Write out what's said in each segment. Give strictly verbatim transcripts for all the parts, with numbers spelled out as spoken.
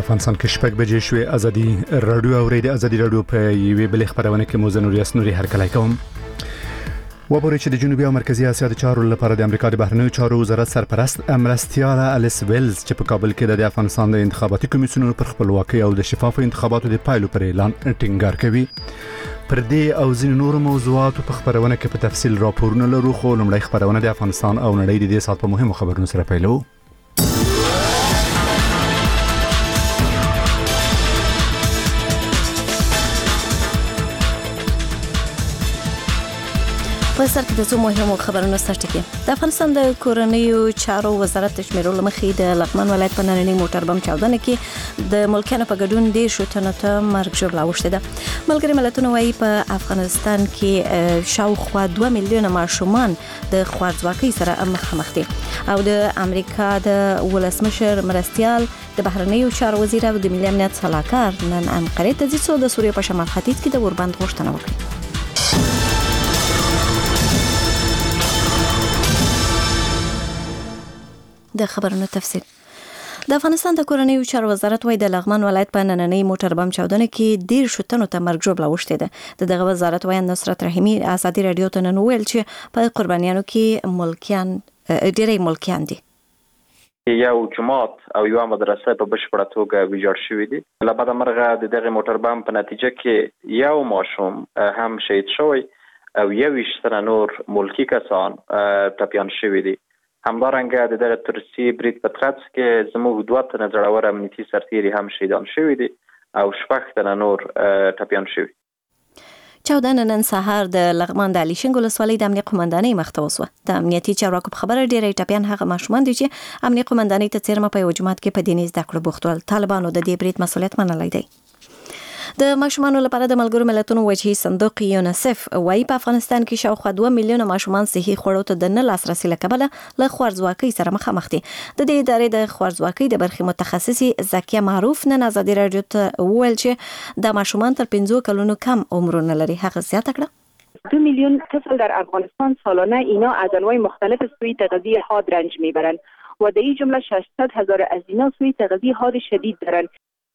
افغانستان کې شپږ بجې شوې. ازادي رادیو اورېدي ازادي رادیو په یوې بلې خبرونه کې موزن ریاست نوري هرکلی کوم. وبوري چې د جنوبي او مرکزی اسیا د چارو لپاره د امریکا د بهرنیو چارو وزارت سرپرست مرستیال الیس ویلز چې په کابل کې د افغانستان د انتخاباتي کمیسیونونو پر خپلواکۍ او د شفافو انتخاباتو د پایلو پر اعلان ټینګار کوي. پر دې او ځینو نورو موضوعاتو په خبرونه کې په تفصیل راپورونه لرو، خو لومړی خبرونه د افغانستان او نړۍ د دې سات په مهمو خبرونو سره پیلو. په سر کې د څو مهمو خبرونو سرټکی. د افغانستان د کورنیو چارو وزارت د شمیرو لمخې د لغمان ولایت په نننۍ موټر بم چاودنه کې د ملکیانو په ګډون د شوتنه ته مرګ ژوبلا وشته ده. ملګری ملتونه وايي په افغانستان کې شاوخوا دوه میلیونه ماشومان د خوارځواکۍ سره مخامخ دي او د امریکا د ولسمشر مرستیال د بهرنیو چارو وزیر او د ملي امنیت صلاحکار نن انقره ته ځي څو د سوریې په شمال ختیځ کې د اوربند غوښتنه وکړي. د خبرونو تفصیل. د افغانستان د کورنیو چارو وزارت وايي د لغمان ولایت په نننۍ موټر بم چاودنه کې ډیر شوتنو ته مرګ ژوبلا وشته ده. دغه وزارت وايي نصرت رحیمی ازادي رادیو ته نن ویل چې په قربانیانو کې ملکیان ډیری ملکیان دي. یو جماعت او یو مدرسه په بشپړه توګه ویجاړ شوې دي. له بده مرغه د دغه موټر بم په نتیجه کې یو ماشوم هم شهید شوی او یو ویشتنه نور ملکی کسان ټپیان شوي دي. همدارنګه د دغه ترسي برید په ترڅ کې زموږ دوه تنه زړور امنیتي سرتیري هم شهیدان شوي دي او شپږ تنه نور ټپیان شوي. چاودنه نن سهار د لغمان د علي شنګ ولسوالۍ د امنیت قومندانۍ مخته وسوه. د امنیتي چارواکو په خبره ډیری ټپیان هغه ماشومان دي چې امنیت قومندانۍ ته څیرمه په یو جماعت کې په دیني زده کړو بوخت ول. طالبانو د دې برید مسؤلیت منلی دی. د ماشومانو لپاره د ملګرو ملتونو وجهي صندوق یونیسف وايي په افغانستان کې شاوخوا دوه میلیونه ماشومان صحي خوړو ته د نه لاسرسي له کبله له خوارځواکۍ سره مخامخ دي. د دې ادارې د خوارځواکۍ د برخې متخصصي زکیه معروف نن ازادي رادیو ته وویل چې د ماشومان تر پنځو کلونو کم عمرونه لري. هغه زیاته کړه دو میلیون طفل در افغانستان سالانه اینا از انواع مختلف سوی تغذیه حاد رنج میبرند و در این جمله ششصد هزار از اینا سوی تغذیه حاد شدید دارند.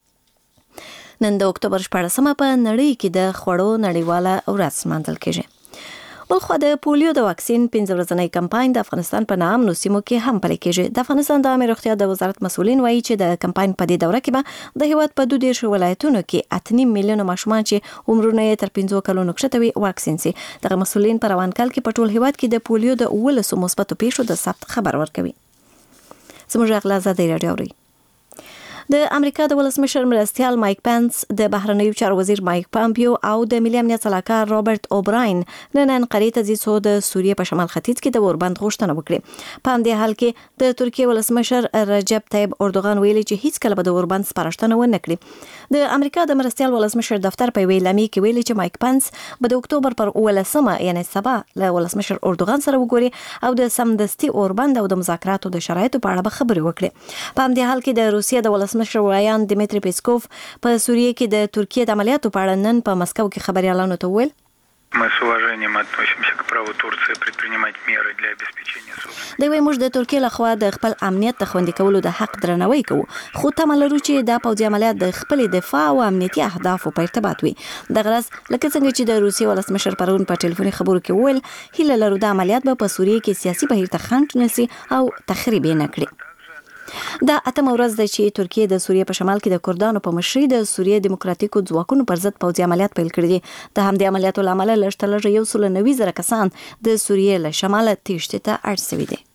نن د اکتوبر شپاړسمه په نړۍ کې د خوړو نړیواله ورځ لمانځل کېږي. بلخو د پولیو د واکسین پنځه ورځنی کمپاین د افغانستان په نامنو سیمو کې هم پلي کېږي. د افغانستان د عامه روغتیا د وزارت مسؤلین وایي چې د کمپاین په دې دوره کې به د هیواد په دوه دیرش ولایتونو کې اته نیم میلیونه ماشومان چې عمرونه یې تر پنځو کلونو کښته وي واکسین شي. دغه مسؤلین په روان کال کې په ټول هیواد کې د پولیو د اولسو مثبتو پیښو د ثبت خبر ورکوي. زموږ غلا ازادي رادیو اوري. د امریکا د ولسمشر مرستیال مایک پنس د بهرنیو چارو وزیر مایک پامپیو او د ملي امنیت صلاحکار رابرټ اوبراین نن انقره ته ځي څو د سوریې په شمال ختیځ کې د اوربند غوښتنه وکړي. په همدې حال کې د ترکیې ولسمشر رجب طیب اردوغان ویلي چې هیڅ کله به د اوربند سپارښتنه ونه کړي. د امریکا د مرستیال ولسمشر دفتر په ویلامي کې ویلي چې مایک پنس به د اکتوبر پر اولسمه یعنی سبا له ولسمشر اردوغان سره وګوري او د سمدستي اوربند او د مذاکراتو د شرایطو په اړه به خبرې وکړي. په همدې حال کې د روسیې د ولسمشر مشروعیان دیمیتری پیسکوف په سوریه کې د ترکیې د عملیاتو په اړه نن په مسکو کې خبريالانو ته وویل Мы с уважением относимся к праву Турции предпринимать меры для обеспечения собственности. دوی موږ د ترکیې لخوا د خپل امنیت د خوندي کولو د حق درناوی کوو، خو تمه لرو چې دا پوځي عملیات د خپل دفاع او امنیتي اهدافو په ارتباط وي. د غرض لکه څنګه چې د روسیې ولسمشر پرون په ټلیفوني خبرو کې وویل، هیله لرو د عملیات به په سوریه کې سیاسي بهیر ته خنډ نشي او تخریب نه کړي. دا اتم ورځ ده چې ترکیه د سوریه په شمال کې د کردانو په مشرۍ د سوریه دیموکراتیکو ځواکونو پر ضد پوځي عملیات پیل کړي دي. د همدې عملیاتو له امله لږ تر لږه یو سل او نوي زره کسان د سوریې له شماله تېښتې ته اړ شوي دي.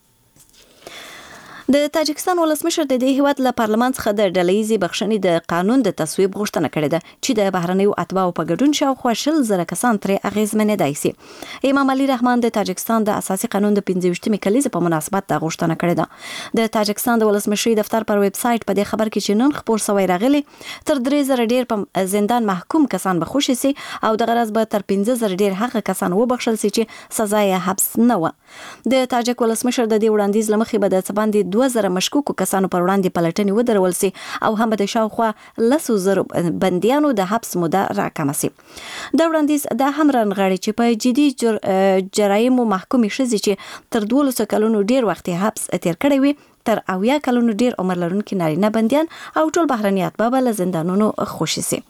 د تاجکستان ولسمشر د دې هیواد له پارلمان څخه د ډلهیزې بخښنې د قانون د تصویب غوښتنه کړې ده چې د بهرنیو اتباعو په ګډون شاوخوا شل زره کسان ترې اغېزمنېدای شي. امام علي رحمان د تاجکستان د اساسي قانون د پنځه ویشتمې کلیزې په مناسبت دا غوښتنه کړې ده. د تاجکستان د ولسمشرۍ دفتر پر ویب سایټ په دې خبر کې چې نن خبر سوی راغلی تر درې زره ډیر په زندان محکوم کسان به خوشي سي او د غرض به تر پنځه زره ډیر هغه کسان وبخښل سي چې سزا یې حبس نه و. د تاجک ولسمشر د دې وړاندیز لمخې به د څباندې دوه زره مشکوکو کسانو پر وړاندې پلټنې ودرول سي او هم د شاوخوا لسو زره بندیانو د حبس موده راکمه سي. دا وړاندیز دا هم رانغاړي چې په جدي جر... جرایمو محکومې ښځې چې تر دولسو کلونو ډیر وخت حبس تیر کړی وي تر اویا کلونو ډیر عمر لرونکي نارینه بندیان او ټول بهرني اتباع له زندانونو خوشي سي.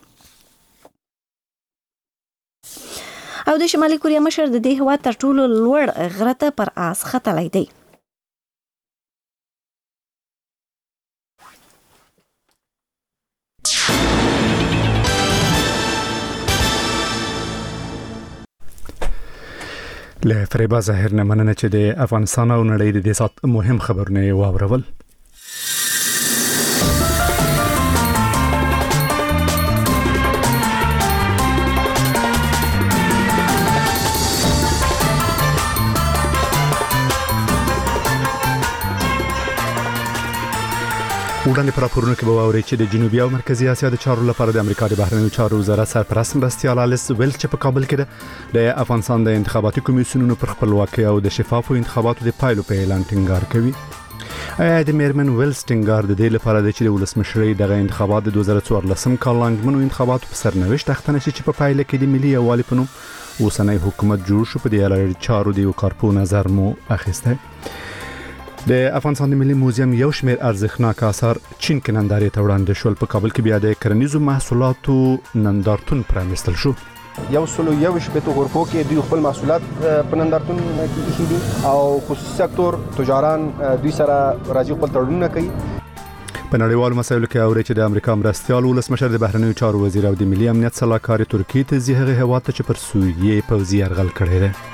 او د شمالي کوریا مشر د دې هېواد تر ټولو لوړ غره ته پر آس ختلی دی. له فریبا ظاهر نه مننه چې د افغانستان او نړۍ د دې سات مهم خبرونه واورول. وړاندې پر راپورونو کې به واورئ چې د جنوبي او مرکزي اسیا د چارو لپاره د امریکا د بهرنیو چارو وزارت سرپرست مرستیال الیس ویلز چې په کابل کې ده د افغانستان د انتخاباتي کمیسیونونو پر خپلواکۍ او د شفافو انتخاباتو د پایلو په اعلان ټینګار کوي. ایا د میرمن ویلز ټینګار د دې لپاره دی چې د ولسمشرۍ دغه انتخابات د دوه زره څوارلسم کال لاندمنو انتخاباتو په سرنوشت اخته نشي چې په پایله کې د ملي یووالي په نوم اوسنی حکومت جوړ شو. په دې اړه چارو د یو کارپو نظر مو اخیسته. د افغانستان د ملي موزیم یو شمېر ارزښتناک آثار چین کې نندارې ته وړاندې شول. په کابل کې بیا د کرنیزو محصولاتو نندارتون پرانیستل شو. یو سلو یو شپېتو غرفو کې دوی خپل محصولات په نندارتون کې ایښي دي او خصوصي سکتور تجاران دوی سره راځي خپل تړونونه کوي. په نړیوالو مسایلو کې اوري چې د امریکا مرستیال ولسمشر د بهرنیو چارو وزیر او د ملي امنیت سلاکار ترکیې ته ځي هغه هېواد ته چې پر سوریې پوځي یرغل کړی دی.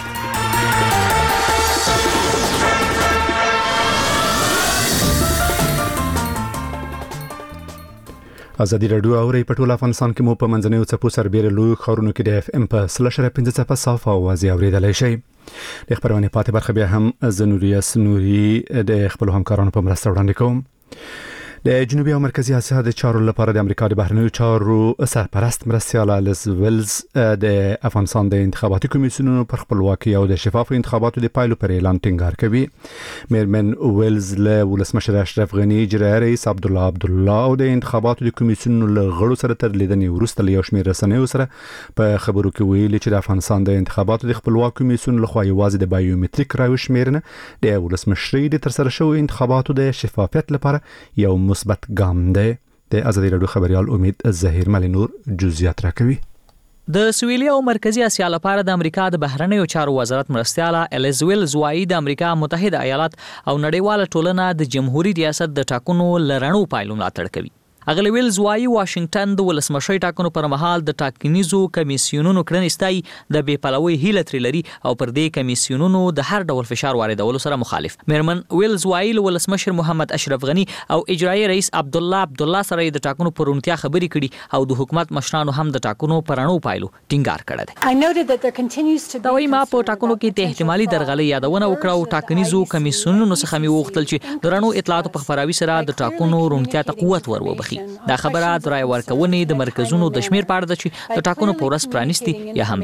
ازادي رادیو اوري په ټول افغانستان کې مو په منځنیو څپو سربېره لوی ښارونو کې د اف ام په سلشره پنځه څپه صاف اواز اوریدلای شي. د خبرونه پاتې برخه بیا هم زنوریاس نوري د خپل همکارانو په مرسته وړاندې کوم. د جنوبي او مرکزي اسیا د چارو لپاره د امریکا د بهرنیو چارو سرپرست مرستیال الیس ویلز د افغانستان د انتخاباتي کمیسیونونو پر خپلواکۍ او د شفافو انتخاباتو د پایلو پر اعلان ټینګار کوي. میرمن ویلز له ولسمشر اشرف غنی، اجرایي رئیس عبدالله عبدالله او د انتخاباتو د کمیسیونونو له غړو سره تر لیدنې وروسته له یو شمېر رسنیو سره په خبرو کې ویلي چې د افغانستان د انتخاباتو د خپلواک کمیسیون لخوا یوازې د بایومټریک راوشمیرنه د ولسمشرۍ د ترسره شویو انتخاباتو د شفافیت لپاره یو مثبت ګام دی. د ازادي رادیو خبريال امید ظهیر ملنور جزئیات راکوي. د سویلي او مرکزی اسیا لپاره د امریکا د بهرنیو چارو وزارت مرستیاله الیس ویلز وايي د امریکا متحده ایالات او نړیواله ټولنه د جمهوریت ریاست د ټاکنو لرنو پایلو ملاتړ کوي. اغلی ویلز وايي واشنگټن د ولسمشرۍ ټاکنو پر مهال د ټاکنیزو کمیسیونونو کړنې ستایي د بې پلوۍ هیله ترې لري او پر دې کمیسیونونو د هر ډول فشار واردولو سره مخالف. میرمن ویلز وايي ولسمشر محمد اشرف غنی او اجرایي رئیس عبدالله عبدالله سره د ټاکنو پر روڼتیا خبرې کړي او د حکومت مشرانو هم د ټاکنو پر رڼو پایلو ټینګار کړی دی. دا وايي ما په ټاکنو کې د احتمالي درغلۍ یادونه وکړه او ټاکنیزو کمیسیونونو څخه مې وغوښتل چې د رڼو اطلاعاتو په خپراوي سره د ټاکنو روڼتیا ته قوت ور وبخي. دا خبره د رای ورکونې د مرکزونو د شمیر په اړه ده چې د ټاکنو په ورځ پرانیستي یا هم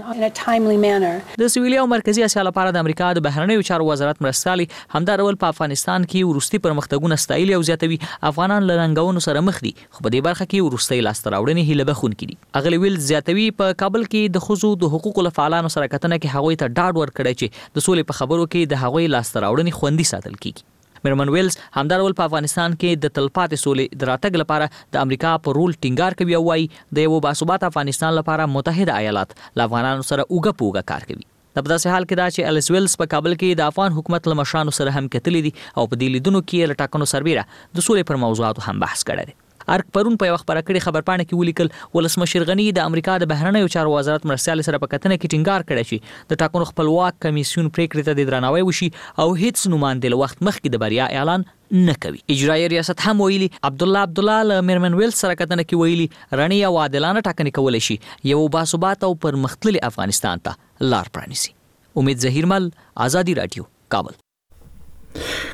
بند. د سویلي او مرکزي اسیا لپاره د امریکا د بهرنیو چارو وزارت مرستیالي همدا ډول په افغانستان کې ورستي پرمختګونه ستایلي او زیاتوي. افغانان له ننګونو سره مخ دي خو په دې برخه کې ورستي لاسته راوړنې هیله بخونکې دي. اغلی ویل زیاتوي په کابل کې د خزو د حقوقو فعالانو سره کتنه کې هغوی ته ډاډ ورکړی چې د سولې په خبرو کې د هغوی لاسته راوړنې خوندي ساتل کیږي. میرمن ویلز همدارول په افغانستان کې د تلپاتې سولې د راتګ لپاره د امریکا په رول ټینګار کوي او وايي د یو باثبات افغانستان لپاره متحده ایالات له افغانانو سره اوږه په اوږه کار کوي. د په داسې حال کې دا چې الیس ویلز په کابل کې د افغان حکومت له مشرانو سره هم کتلي دي او په دې لیدونو کې له ټاکنو سربیره د سولې پر موضوعاتو هم بحث کړی دی. ارک پرون په یو خبره کړي خبرپاڼه کې ولیکل ولسمشر غنی د امریکا د بهرنیو چارو وزارت مرستیال سره په کتنه کې ټینګار کړی چې د ټاکنو خپلواک کمیسیون پریکړې ته د درناوی وشي او هیڅ نوماندې له وخت مخکې د بریا اعلان نه کوي. اجرایي ریاست هم ویلي عبدالله عبدالله له میرمن ویلز سره کتنه کې ویلي رڼې او عادلانه ټاکنې کولای شي یو باثبات او پرمختللي افغانستان ته لار پرانیسي. امید ظهیر مل، آزادی رادیو، کابل.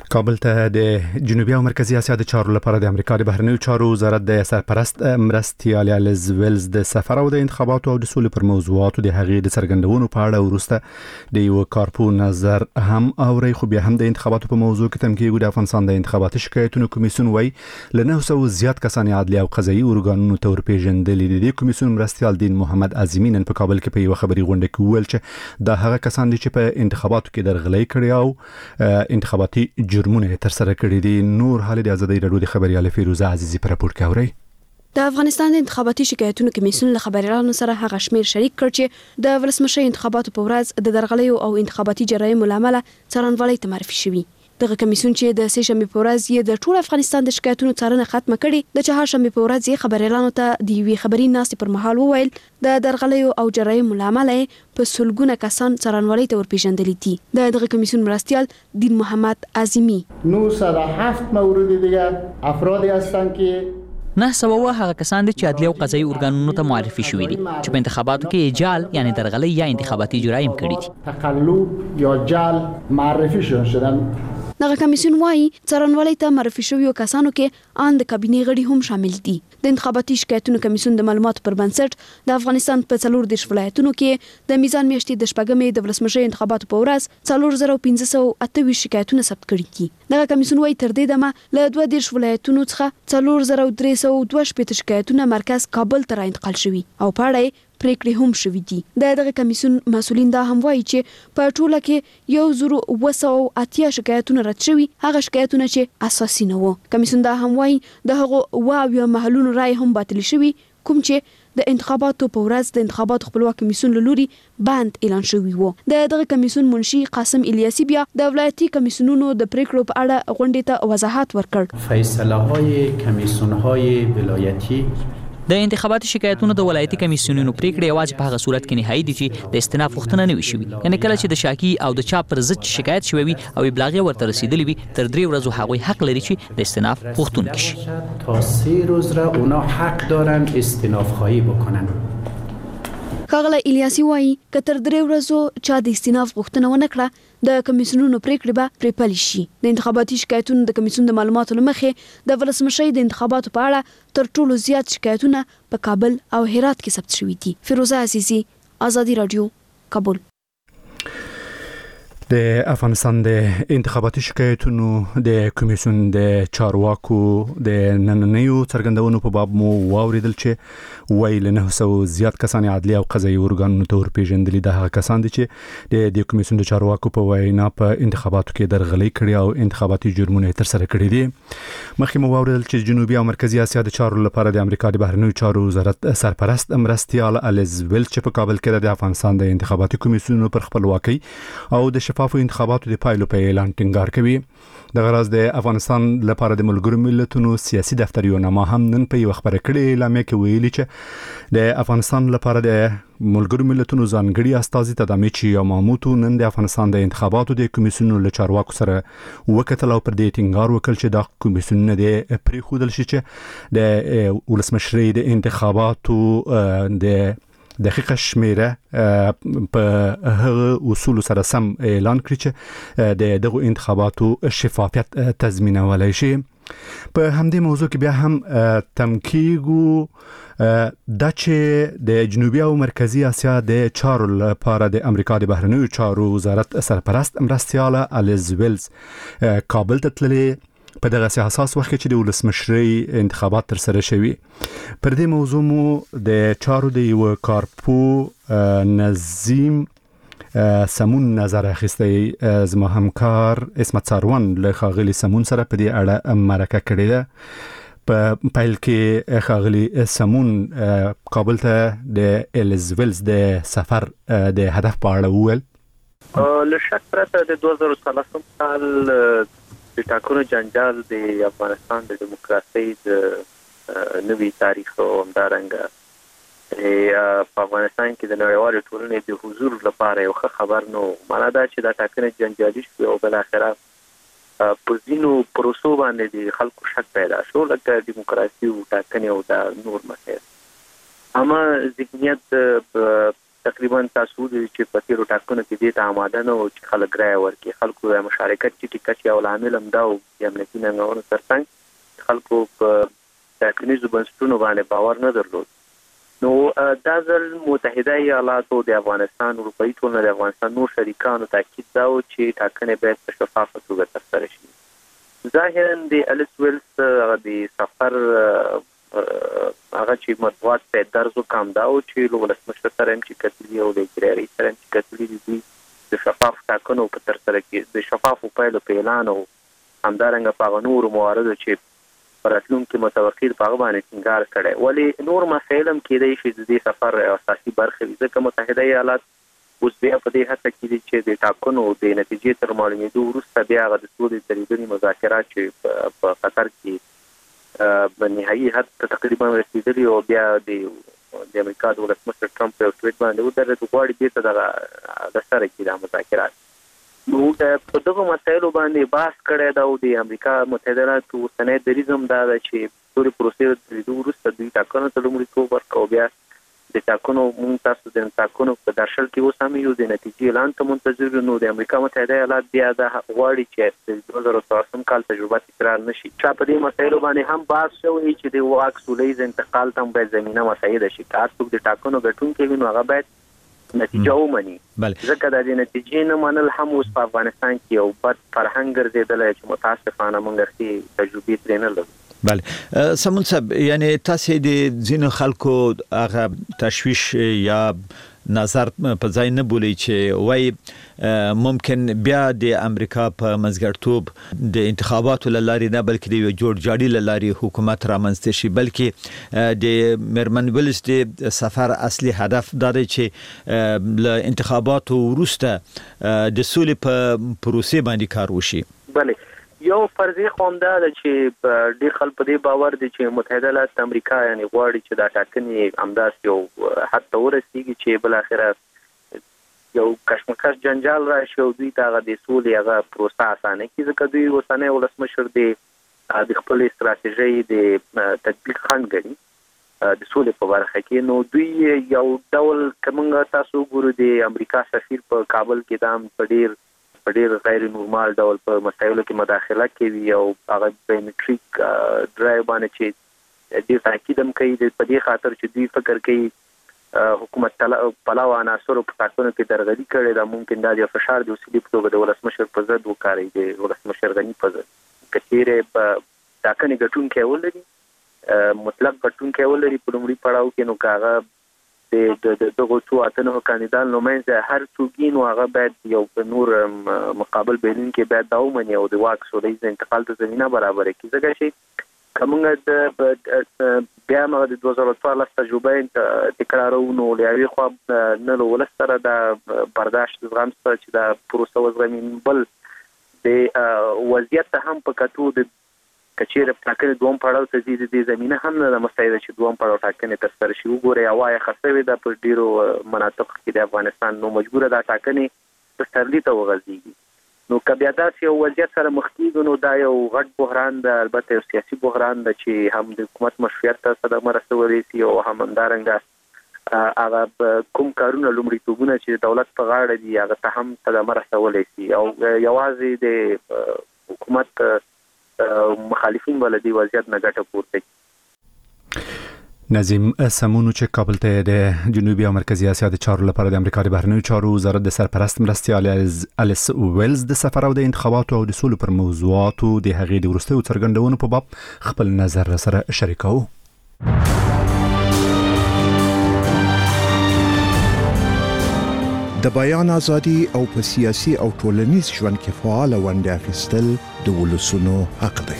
کابل ته د جنوبي او مرکزی اسیا د چارو لپاره د امریکا د بهرنیو چارو وزارت د سرپرست مرستیال الیز ویلز د سفر او د انتخاباتو او د سولې پر موضوعاتو د هغې د څرګندونو په اړه وروسته د یو کارپو نظر هم اوري. خو بیا هم د انتخاباتو په موضوع کې تمکیږي د افغانستان د انتخاباتي شکایتونو کمیسیون وای له نه سوه زیات کسان عدلي او قضایي ارګانونو ته ورپېژندلي دي. کمیسیون مرستیال دین محمد عظیمی نن په کابل کې په یو خبري غونډه کې وویل چې دا هغه کسان دي چې په انتخاباتو کې درغلي کړي او انتخاباتي جرمونه تر سره کړي دي. نور حال د ازادي راډیو د خبريال فیروزه عزیزی پر راپور کوي. د افغانستان د انتخاباتي شکایتونو کمیسیون له خبريالانو سره هغه شمیر شریک کړ چې د ولسمشر انتخاباتو په ورځ د درغلیو او انتخاباتي جرایمو لامل څارنوالۍ ته معرفي شوی. دغه کمیسیون چې د سه شنبې په ورځ یې د ټول افغانستان د شکایتونو څارنه ختمه کړې، د چهارشنبې په ورځ یې خبريالانو ته د یوې خبري ناستې پر مهال وویل د درغلیو او جرایمو لامل په سلګونه کسان څارنوالۍ ته ورپېژندلي دي. د دغه کمیسیون مرستیال دین محمد عظیمی نهصد و هفت مورد دیگه افرادی هستند که نه سوه هغه کسان دي چې عدلي او قضایي ارګانونو ته معرفي شوي دي چې په انتخاباتو کې جعل یعنی درغلي یا انتخاباتي جرایم کړي دي. تقلب یا جعل معرفي شدن. دغه کمیسیون وايي څارنوالۍ ته معرفي شویو کسانو کې ان د کابینې غړي هم شامل دي. د انتخاباتي شکایتونو کمیسیون د معلوماتو پر بنسټ د افغانستان په څلور دیرش ولایتونو کې د میزان میاشتې د شپږمې د ولسمشر انتخاباتو په ورځ څلور زره پنځه سوه اته ویشت شکایتونه ثبت کړي دي. دغه کمیسیون وايي تر دې دمه له دوه دیرش ولایتونو څخه څلور زره درې سوه دوه شپېته شکایتونه مرکز کابل ته راانتقال شوي او په اړه پریکړې هم شوې دي. د دغه کمیسیون مسؤلین دا هم وایي چې په ټوله کې یو زرو اوه سوه اتیا شکایتونه رد شوي، هغه شکایتونه چې اساسي نه وو. کمیسیون دا هم وایي د هغو اوه اویا محلونو رای هم باطل شوي کوم چې د انتخاباتو په ورځ د انتخاباتو خپلواک کمیسیون له لوري بند اعلان شوی وو. د دغه کمیسیون منشي قاسم الیاسی بیا د ولایتي کمیسیونونو د پریکړو په اړه غونډې ته وضاحت ورکړ. فیصله‌های کمیسیون‌های ولایتي د انتخاباتي شکایتونو د ولایتي کمیسیونونو پریکړې یوازې په هغه صورت کې نهایي دي چې د استئناف غوښتنه نه وي شوې، یعنې کله چې د شاکي او د چا پر ضد شکایت شوی وي او ابلاغیه ورته رسیدلې وي تر درې ورځو هغوی حق لري چې د استئناف غوښتونکي شي. تا سه روز را اونا حق دارن استئناف خواهی بکنن. ښاغلی الیاسی وايي که تر درې ورځو چا د استئناف غوښتنه ونه کړه د کمیسیونونو پریکړې به پرې پلي شي. د انتخاباتي شکایتونو د کمیسیون د معلوماتو له مخې د ولسمشر د انتخاباتو په اړه تر ټولو زیات شکایتونه په کابل او هرات کې ثبت شوي دي. فیروزه عزیزی، ازادي راډیو، کابل. د افغانستان د انتخاباتي شکایتونو د کمیسیون د چارواکو د نننیو څرګندونو په باب مو واوریدل چې وایي له نه سوه زیات کسان عدلي او قضایي ارګانونو ته ورپېژندلي. د هغه کسان دي چې د د کمیسیون د چارواکو په وینا په انتخاباتو کې درغلي کړي او انتخاباتي جرمونه تر سره کړي دي. مخکې مو واوریدل چې جنوبي او مرکزی اسیا د چارو لپاره د امریکا د بهرنیو چارو وزارت سرپرست مرستیال الیز ویلز چې په کابل کې د افغانستان د انتخاباتي کمیسیونونو پر خپلواکۍ او د شفافو انتخاباتو د پایلو په اعلان ټینګار کوي. د غرض د افغانستان لپاره د ملګرو ملتونو سیاسي دفتر یو نامه هم نن په یو خبره کړې اعلامیه کې ویلي چې د افغانستان لپاره د ملګرو ملتونو ځانګړي استازي تدامیچی یاماموتو نن د افغانستان د انتخاباتو د کمیسیونونو له چارواکو سره وکتل او پر دې ټینګار وکړ چې دا کمیسیونونه د پریښودل شي چې د ولسمشرۍ د انتخاباتو د دقیقه شمیره په هغه اصول سره سم اعلان کړي چې د دغه انتخاباتو شفافیت تضمینولای شي. په همدې موضوع کې بیا هم تمکیږو دا چې د جنوبي او مرکزی اسیا د چارو لپاره د امریکا د بهرنیو چارو وزارت سرپرست مرستیال الیز ویلز کابل ته تللی په دغه حساس وخت کې چې د ولسمشرۍ انتخابات تر سره شوي. پر دې موضوع مو د چارو د یو کارپو نظیم سمون نظر اخیستی. زما همکار اسمت ساروان له ښاغلي سمون سره په دې اړه مرکه کړې ده. په پیل کې ښاغلي سمون کابل ته د الیز ویلز د سفر د هدف په اړه وویل. له شک پرته د دوه زره څلورم کال د ټاکنو جنجال د افغانستان د دیموکراسۍ د نوي تاریخ او همدارنګه په افغانستان کې د نړیوالې ټولنې د حضور لپاره یو ښه خبر نو معنا دا چې دا ټاکنې جنجالي شوې او بالاخره په ځینو پروسو باندې د خلکو شک پیدا شو لکه دیموکراسي او ټاکنې او دا نور مسایل. اما ذهنیت تقریبا تاسو د چې په تیرو ټاکنو کې دې ته آماده نه وو چې خلک رایه ورکړي. خلکو د مشارکت ټیټ کچ یو لامل هم دا و چې امنیتي ننګونو ترڅنګ خلکو په ټاکنیزو بنسټونو باندې باور نه درلود. نو دا ځل متحده ایالاتو د افغانستان اروپایي ټولنه د افغانستان نور شریکانو تاکید دا و چې ټاکنې باید په شفافه توګه ترسره شي. ظاهرا د الیس ویلز د سفر هغه چې مطبوعات په درز وکم دا او چې له ولسمشر سره هم چې کتلي او د اجرایي سره هم چې کتلي دي د شفاف ټاکنو په تر سره کې د شفافو پایلو په اعلان او همدارنګه په نور مواردو چې راتلونکي متوقع په هغه باندې ټینګار کړي. ولی نور مسایل هم کېدای شي د دې سفر اساسي برخه وي ځکه متحده ایالات اوس بیا په دې هڅه کې دي چې د ټاکنو د نتیجې تر معلومېدو وروسته بیا هغه د سولې تړوني مذاکرات چې په قطر کې په نهایي حد ته تقریبا رسیدلي او بیا د د امریکا د ولسمشر ټرمپ په ټویټ باندې ودرېد غواړي دې ته دغه د سره کې د مذاکرات. نو په دغه مسایلو باندې بحث کړی دا او د امریکا متحده ایالاتو اوسنی دریځ هم دا ده چې ټولې پروسې د وروسته دوی ټاکنو ته لومړیتوب ورکړي او بیا د ټاکنو مونږ تاسو د ټاکنو په درشل کې اوس هم یو د نتیجې اعلان ته منتظر یو. نو د امریکا متحده ایالات بیا د غواړي چې د دوه زره څلورم کال تجربه تکرار نشي. چې په دې مسایلو باندې هم بحث شوی چې د واک سولهییز انتقال ته باید زمينه مساعده شي. کار څوک د ټاکنو ګټونکي وي نو هغه باید نتیجه ومني. ځکه د دې نتیجې نه منل هم اوس په افغانستان کې یو بد فرهنګ ګرځېدلی چې متاسفانه موږ ښې تجربې ترې نه لرو. بله سمون صاحب، یعنی تاسو د ځینو خلکو هغه تشویش یا نظر په ځای نه بولی چې وای ممکن بیا د امریکا په منځګړیتوب د انتخاباتو لارې نه بلکې د یو جوړ جاړي لارې حکومت رامنځته شي، بلکې د میرمن ویلز د سفر اصلي هدف دا دی چې له انتخاباتو وروسته د سولې په پروسې باندې کار وشي. بله یو فرضي قوم دا چې ډېر خلک په دې باور دي چې متحده ایالات امریکا یعنی غواړي چې دا ټاکنې همداسې یو حد ته ورسیږي چې بل اخره یو کشمکش جنجال راشي او دوی ته هغه د سولې هغه پروسه اسانه کړي. ځکه دوی اوسنی ولسمشر د د خپل استراتیژۍ د تطبیق خنډ ګڼي د سولې په برخه کې. نو دوی یو ډول کومه تاسو ګورو د امریکا سفیر په کابل کې دام په ډېر په ډېر غیر نورمال ډول په مسایلو کې مداخله کوي او هغه بایومټریک ډرایو باندې چې ډېر تاکید هم کوي په دې خاطر چې دوی فکر کوي حکومت پلاو عناصرو په ټاکنو کې درغلي کړې ده. ممکن دا د فشار د وسیلې په توګه د ولسمشر په ضد وکاروي، د ولسمشر غني په ضد. که چیرې په ټاکنې ګټونکی ولري مطلق ګټونکی ولري په لومړي پړاو کې نو که هغه د دغه څو اتنه کاندیدان لومړی هر څوک نو هغه باید یو نور مقابل بینونکي باید دا ومني او د واک سولهییز انتقال ته زمینه برابر کړي. ځکه چې که موږ د بیا موږ د دوه زره څوارلس تجربه تکرارو نو له یوې خوا نه له ولس سره دا برداشت زغم سره چې دا پروسه وزغمي، بل د وضعیت ته هم په کتو د کچېره ټاکنې دوم پړاو ته ځي د زمينه هم نه مسایده چې دوم پړاو ټاکنې ترسره شي. وګورئ هوایه خسوي د په ډیرو مناطق کې د افغانستان نو مجبوره دا ټاکنې په سرلی ته وغځيږي. نو که بیا داسې یو وضعیت سره مخ کېږو نو دا یو غټ بحران ده، البته یو سیاسي بحران ده چې هم د حکومت مشروعیت ته صدمه رسولی شي او هم همدارنګه هغه کوم کارونه لومړیتوبونه چې دولت په غاړه دي هغه ته هم صدمه رسولی شي او یوازې د حکومت مخالفین ولدي وضعیت نه ګټه پورته کوي. نظیم سمونو چې کابل ته د جنوبي او مرکزی اسیا د چارو لپاره د امریکا د بهرنیو چارو وزارت د سرپرست مرستیال الیس ویلز د سفر او د انتخاباتو او د سولې پر موضوعاتو د هغې د وروستیو څرګندونو په باب خپل نظر سره شریکو. د بیان ازادي او په سیاسي او ټولنیز ژوند کې فعال ونډه اخیستل د ولسونو حق دی.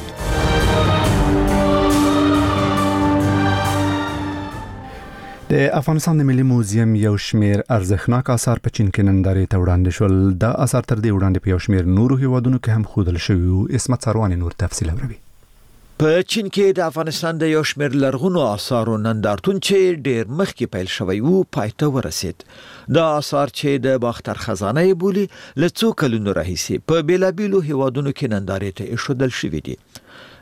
د افغانستان د ملي موزیم یو شمیر ارزښتناک آثار په چین کې نندارې ته وړاندې شول. دا آثار تر دې وړاندې په یو شمیر نورو هیوادونو کې هم ښودل شوي وو. اسمت سروان نور تفصیل اوري. په چین کې د افغانستان د یو شمیر لرغونو آثارو نندارتون چې ډېر مخکې پیل شوی وو پای ته ورسید. دا آثار چې د باختر خزانه یې بولي له څو کلونو راهیسې په بیلابیلو هیوادونو کې نندارې ته ایښودل شوي دي.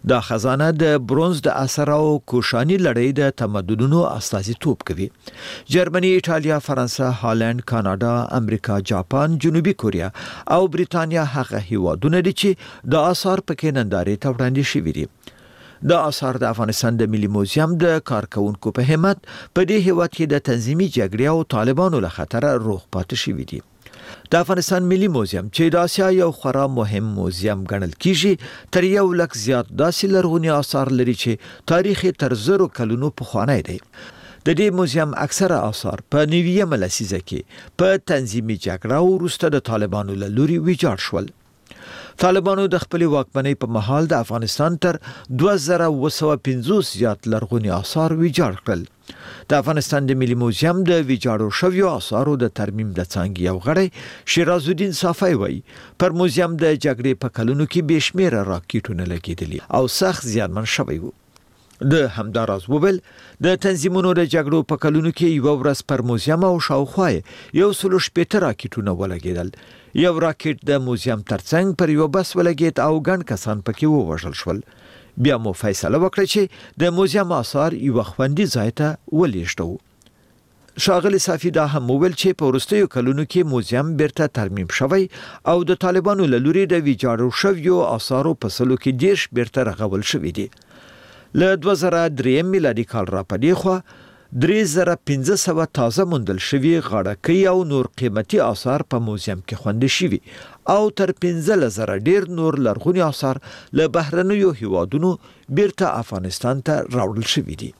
دا خزانه د برونز د عصر او کوشاني لړۍ د تمدنونو استازیتوب کوي. جرمني، ایټالیا، فرانسه، هالند، کاناډا، امریکا، جاپان، جنوبي کوریا او بریتانیا هغه هیوادونه دي چې د آثار پکې نندارې ته وړاندې شوي دي. د آثار د افغانستان د ملي موزیم د کارکونکو په همت په دې هیواد کې د تنظیمي جګړې او طالبانو له خطره روغ پاتې شوي دي. د افغانستان ملي موزیم چې د آسیا یو خورا مهم موزیم ګڼل کیږي، تر یو لک زیات داسې لرغوني آثار لري چې تاریخ تر زرو کلونو پخوانی دی. د دې موزیم اکثره آثار په نویمه لسیزه کې په تنظیمي جګړه وروسته د طالبانو له لوري ویجاړ شول. طالبانو د خپل واکمنۍ په مهال د افغانستان تر دوه زره اوه سوه پنځوس زیات لرغوني آثار ویجاړ کړل. د افغانستان د ملي موزیم د ویجاړو شویو آثارو د ترمیم د څانګې یو غړی شیراز الدین صافی وایي پر موزیم د جګړې په کلونو کې بې شمیره راکېټونه لګېدلي او سخت زیانمن شوی وو. د همداراز وویل د تنظیمونو د جګړو په کلونو کې یو ورځ پر موزیم او شاوخوا یو سلو شپېته راکېټونه ولګېدل. یو راکېټ د موزیم ترڅنګ پر یو بس ولګېد او ګڼ کسان پکې ووژل شول. بیا مو فیصله وکړه چې د موزیم آثار یو خوندي ځای ته ولېږدو. ښاغلي صافي دا هم وویل چې په وروستیو کلونو کې موزیم بیرته ترمیم شوی او د طالبانو له لوري د ویجاړو شویو آثارو په سلو کې دیرش بیرته رغول شوي دي. له دوه زره درې میلادي کال را پدې خوا درې زره پنځه سوه تازه موندل شوي غاړکۍ او نور قیمتي آثار په موزیم کې خوندي شوي او تر پنځلس زره ډیر نور لرغوني آثار له بهرنیو هیوادونو بیرته افغانستان ته راوړل شوي دي.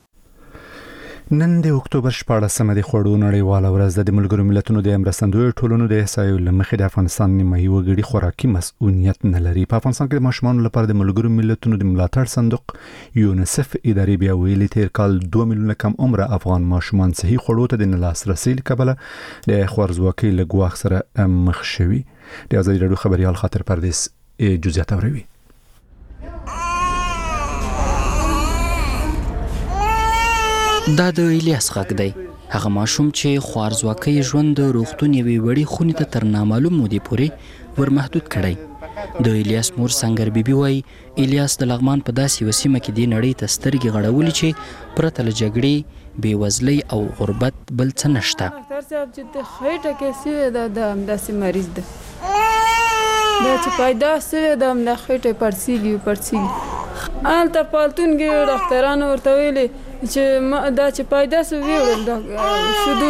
نن د اکتوبر شپاړسمه د خوړو نړیواله ورځ ده. د ملګرو ملتونو د مرستندویو ټولنو د احصایو له مخې د افغانستان نیمایي وګړي خوراکي مسؤلیت نه لري. په افغانستان کې د ماشومانو لپاره د ملګرو ملتونو د ملاتړ صندوق یونیسف ادارې بیا ویلي تیر کال دوه میلیونه کم عمره افغان ماشومان صحي خوړو ته د نه لاسرسي له کبله د خوارځواکۍ له ګواښ سره مخ شوي. د ازادي راډیو خبريال خاطر پردیس جزئیات اوروي. دا د الیاس غږ دی، هغه ماشوم چې خوارځواکۍ ژوند د روغتون یوې وړې خونې ته تر نامعلوم مودې پورې ورمحدود کړی. د الیاس مور سنگر بیبي وایي الیاس د لغمان په داسې یوه سیمه کې دې نړۍ ته سترګې غړولې چې پرته له جګړې، بېوزلۍ او غربت بل څه نشته. ډاکټر صاحب چې د خېټه کې سوی ده د همداسې مریض ده، دا چې پیدا سوی ده همدا خېټه پړسېږي پړسېږي. هلته پالتون کې ډاکټرانو ورته ویلې چې دا چې پیدا سو ویوړل شدو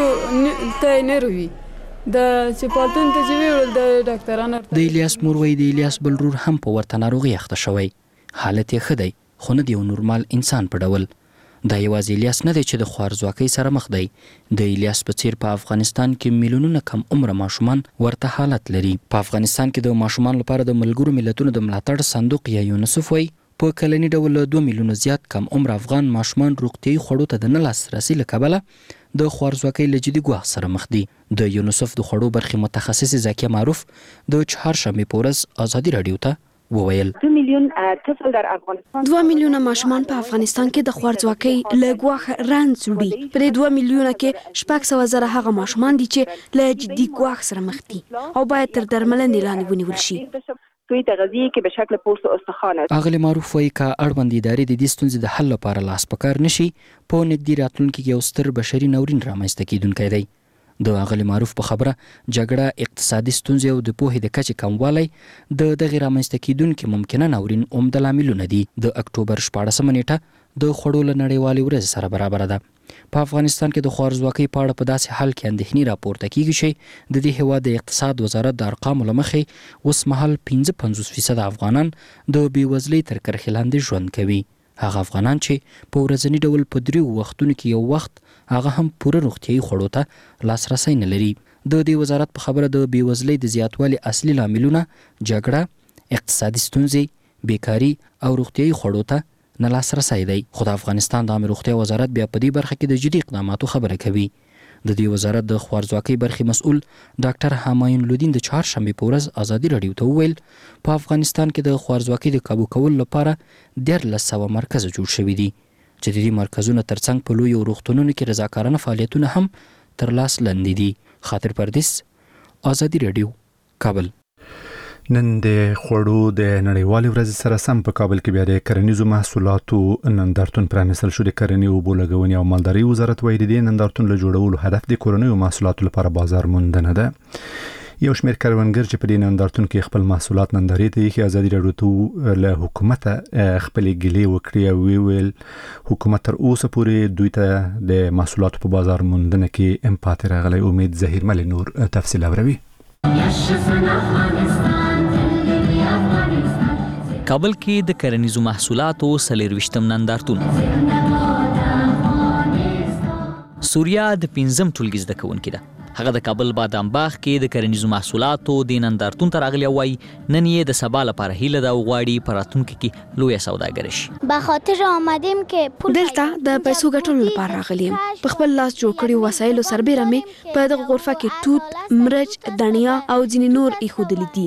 ته نه روي دا چې پالتون ته چې ویوړل د ډاکټرانو. د الیاس مور وایي د الیاس بل ورور هم په ورته ناروغي اخته شوی، حالت یې ښه دی خو نه د یو نورمال انسان په ډول. دا یوازې الیاس نه دی چې د خوارځواکۍ سره مخ دی، د الیاس په څیر په افغانستان کې میلیونونه کم عمره ماشومان ورته حالت لري. په افغانستان کې د ماشومان لپاره د ملګرو ملتونو د ملاتړ صندوق یا یونیسف وایي په کلني ډول دوه میلیونه زیات کم عمر افغان ماشومان روغتیايي خوړو ته د نه لاسرسي له کبله د خوارځواکۍ له جدي ګواښ سره مخ دي. د یونیسف د خوړو برخې متخصص زکیه معروف د چهارشنبې په ورځ ازادي راډیو ته وویل دو میلیون طفل در افغانستان دوه میلیونه ماشومان په افغانستان کې د خوارځواکۍ له ګواښ رنځ وړي. په دې دوه میلیونه کې شپږ سوه زره هغه ماشومان دي چې له جدي ګواښ سره مخ دي او باید تر درملنې لاندې ونیول شي. توی تغذیه که به شکل پوست و استخوان است. اغلی معروف وایي که اړوند ادارې د دې ستونزې د حل لپاره لاس په کار نشي، په نږدې راتلونکي کې یو ستر بشري ناورین رامنځته کیدونکی دی. د اغلی معروف په خبره جګړه، اقتصادي ستونزې او د پوهې د کچې کموالی د دغې رامنځته کیدونکي ممکنه ناورین عمده لاملونه دي. د اکتوبر شپاړسمه نیټه د خوړو له نړیوالې ورځې سره برابره ده. په افغانستان کې د خوارځواکۍ په اړه په داسې حال کې اندېښنې راپورته کیږي چې د دې هیواد د اقتصاد وزارت د ارقامو له مخې اوس مهال پنځه پنځوس فیصده افغانان د بېوزلۍ تر کرښې لاندې ژوند کوي. هغه افغانان چې په ورځني ډول په دریو وختونو کې یو وخت هغه هم پوره روغتیايي خوړو ته لاسرسی نه لري. د دې وزارت په خبره د بېوزلۍ د زیاتوالي اصلي لاملونه جګړه، اقتصادي ستونزې، بیکاري او روغتیايي خوړو ته نه لاسرسی دی. خو د افغانستان د عامه روغتیا وزارت بیا په دې برخه کې د جدي اقداماتو خبره کوي. د دې وزارت د خوارځواکۍ برخې مسؤل ډاکټر همایون لودین د چهارشنبې په ورځ ازادي راډیو ته وویل په افغانستان کې د خوارځواکۍ د کابو کولو لپاره دیارلس سوه مرکزه جوړ شوي دي چې د دې مرکزونو ترڅنګ په لویو روغتونونو کې رضاکارانه فعالیتونه هم تر لاس لاندې دي. خاطر پردیس، ازادي راډیو، کابل. نن د خوړو د نړیوالې ورځې سره سم په کابل کې بیا د کرنیزو محصولاتو نندارتون پرانیستل شو. د کرنې او اوبو لګونې او مالدارۍ وزارت وایي د دې نندارتون له جوړولو هدف د کورنیو محصولاتو لپاره بازار موندنه ده. یو شمېر کروندګر چې په دې نندارتون کې خپل محصولات نندارې ته یې ازادي راډیو ته له حکومت خپلې ګیلې وکړې او ویل حکومت تر اوسه پورې دوی ته د محصولاتو په بازار موندنه کې امپات راغلی. امید ظهیر مل نور تفصیل اوروي. کابل کې د کرنیزو محصولاتو څلرویشتم نندارتون. سوریا د پنځم ټولګي زده کوونکې ده. هغه د کابل بادام باغ کې د کرنیزو محصولاتو د نندارتون ته راغلی وای نن یې د سبا لپاره هیله ده او غواړي په راتلونکي کې لویه سوداګر شي. به خاطر آمدیم که دلته د پیسو ګټلو لپاره راغلی یم. په خپل لاس جوړ کړي وسایلو سربېره مې په دغه غرفه کې توت، مرچ، دڼیا او ځینې نور ایښودلي دي.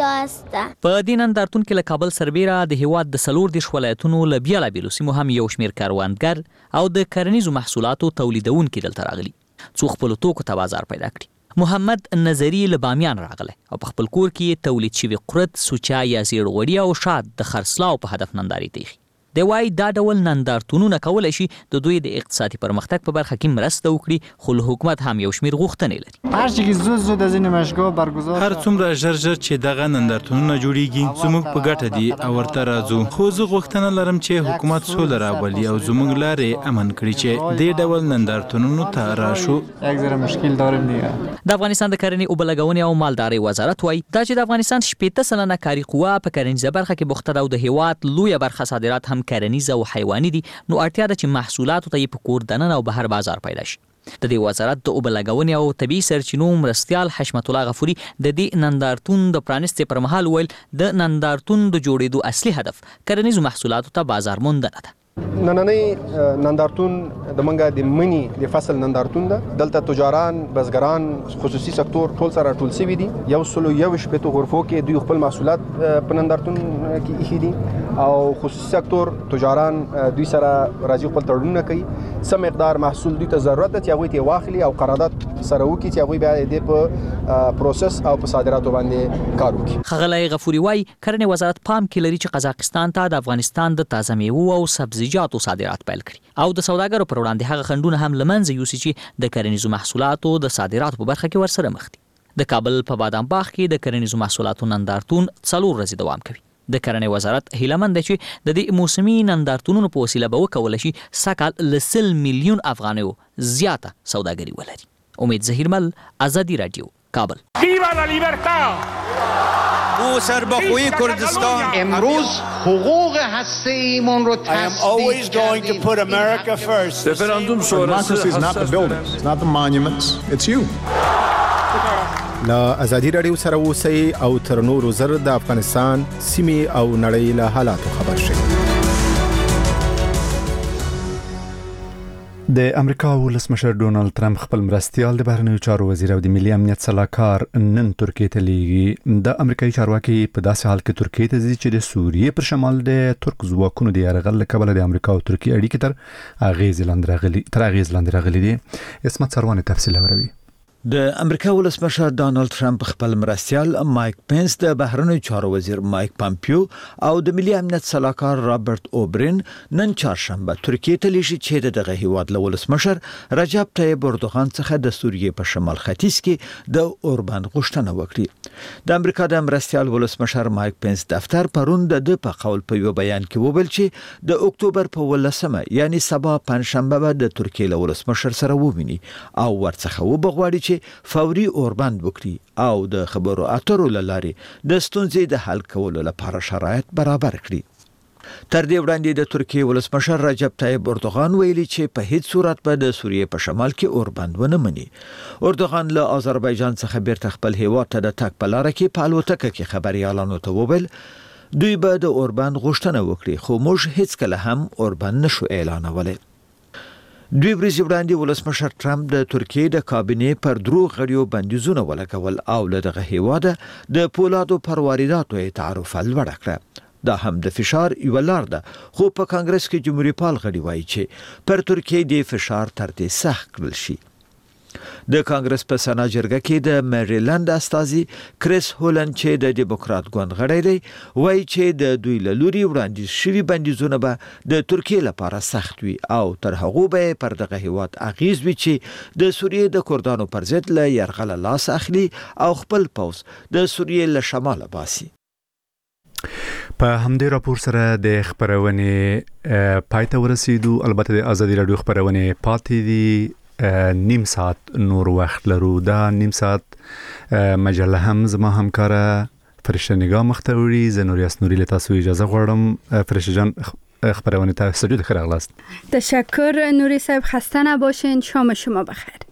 په دې نندارتون کې له کابل سربېره د هیواد د څلور دېرش ولایتونو له بېلابېلو سیمو هم یو شمېر کروندګر او د کرنیزو محصولاتو تولیدونکي دلته راغلي څو خپل توکو ته بازار پیدا کړي. محمد نظری له بامیان راغلی او په خپل کور کې تولید شوي قرت، سوچا یا زیړ غوړي او شات د خرڅلاو په هدف نندارې ته ایښي. دی وایي دا ډول نندارتونونه کولی شي د دوی د اقتصادي پرمختګ په برخه کې مرسته وکړي، خو له حکومت هم یو شمېر غوښتنې لري. هر چی که زود زود از این نمایشگاه برگزار هر څومره ژر ژر چې دغه نندارتونونه جوړیږي زموږ په ګټه دي او ورته راځو. خو زه غوښتنه لرم چې حکومت سوله راولي او زموږ لارې امن کړي چې دې ډول نندارتونونو ته راشو. یک ذره مشکل داریم دیگه. د افغانستان د کرنې، اوبه لګونې او مالدارۍ وزارت وایي دا چې د افغانستان شپېته سلنه کاري قوه په کرنیزه برخه کې بوخته ده او د هیواد لویه برخه صادرات هم کرنیزه او حیواني دي، نو اړتیا ده چې محصولاتو ته یې په کور دننه او بهر بازار پیدا شي. د دې وزارت د اوبه لګونې او طبیعي سرچینو مرستیال حشمت الله غفوري د دې نندارتون د پرانیستې پر مهال ویل د نندارتون د جوړېدو اصلي هدف کرنیزو محصولاتو ته بازار موندنه ده. نننی نندارتون د منګه د منی د فصل نندارتون ده. دلته تجاران، بزګران، خصوصي سکتور ټول سره ټول سوي دي. یو سلو یو شپېتو غرفو کې دوی خپل محصولات په نندارتون کې ایښي دي او خصوصي سکتور تجاران دوی سره راځي خپل تړونونه کوي. څه مقدار محصول دوی ته ضرورت ده چې هغوی ته واخلي او قرارداد سره وکړي چې هغوی بیا د په پروسس او په صادراتو باندې کار وکړي. ښاغلی غفوري وایي کرنې وزارت پام کې لري چې قزاقستان ته د افغانستان د تازه میوو او سبزیجاتو صادرات پیل کړي او د سوداګرو پر وړاندې هغه خنډونه هم له منځه یوسي چې د کرنیزو محصولاتو د صادراتو په برخه کې ورسره مخ دي. د کابل په بادام باغ کې د کرنیزو محصولاتو نندارتون څلور ورځې دوام کوي. د کرنې وزارت هیله مند دی چې د دې موسمي نندارتونونو په وسیله به وکولی شي سږکال له سل میلیون افغانیو زیاته سوداګري ولري. امید ظهیر مل، آزادی رادیو، کابل. ویوا لا لیبرتا او سربخوی کردستان امروز حقوق هسته ایمان رو I am always going to put America first. Referendum sonrası is not the buildings, it's not the monuments, it's you. لا ازادي رادیو سره اوسئ او تر نورو زر د افغانستان سیمې او نړۍ له حالاتو خبر شئ. د امریکا ولسمشر ډونالد ترامپ خپل مرستیال د بهرنیو چارو وزیر او د ملي امنیت سلاکار نن ترکیه ته لیږي. د امریکایي چارواکي په داسې حال کې ترکیه ته ځي چې د سوریې پر شمال د ترک ځواکونو د یرغل له کبله د امریکا او ترکیه اړیکې تر اغیز لاندې راغلي تر اغیز لاندې راغلي دي. اسمت سروان تفصیل اوروي. د امریکا ولسمشر ډانلډ ټرمپ خپل مرستیال مایک پنس، د بهرنیو چارو وزیر مایک پامپیو او د ملي امنیت سلاکار رابرټ اوبرین نن چهارشنبه ترکیه ته لیږي چې دغه هیواد له ولسمشر رجب طیب اردوغان څخه د سوریې په شمال ختیځ کې د اوربند غوښتنه وکړي. د امریکا د مرستیال ولسمشر مایک پنس دفتر پرون د د په قول په یو بیان کې وویل چې د اکتوبر په ولسمه یعنی سبا پنځشنبه به د ترکیه له ولسمشر سره وویني او ورڅخه وبغواړي چې فوري اوربند وکړي او د خبرو اترو لارې د ستونزې د حل کولو لپاره شرایط برابر کړي. تر دې وړاندې د ترکیه ولسمشر رجب طیب اردوغان ویلي چې په هیڅ صورت به د سوریې په شمال کې اوربند ونه مني. اردوغان له آذربایجان څخه بیرته خپل هیواد ته د تګ په لاره کې په الوتکه کې خبريالانو ته وویل دوی به د اوربند غوښتنه وکړي خو موږ هیڅ کله هم اوربند نشو اعلانولی. دوی ورځې وړاندې ولسمشر ټرمپ د ترکیې د کابینې پر درو غړیو بندیزونه ولګول او له دغه هیواده د پولادو پر وارداتو یې تعرفه لوړه کړه. دا هم د فشار یو لار ده، خو په کانګرس کې جمهوریت پال غړي وایي چې پر ترکیې د فشار تر دې سخت کړل شي. د کانګرس په سنا جرګه کې د مریلند استازي کریس هولند چې د ډیموکرات ګوند غړی دی وایي چې د دوی له لوري وړاندیز شوي بندیزونه به د ترکیې لپاره سخت وي او تر هغو به پر دغه هیواد اغیز وي چې د سوریې د کردانو پر ضد له یرغله لاس اخلي او خپل پوځ د سوریې له شماله باسي. په همدې راپور سره د خبرونې پای ته ورسېدو. البته د ازادي راډیو خبرونې پاتې دي نیم ساعت نور وخت لرو. دا نیم ساعت مجله هم زما همکاره فرشته نگاه مخته وړي. زه نوریاس نوري له تاسو اجازه غواړم. فرشته جان خبرونه ته استودیو خیر اغلاست. تشکر نوری صاحب، خسته نباشین. شام شما بخیر.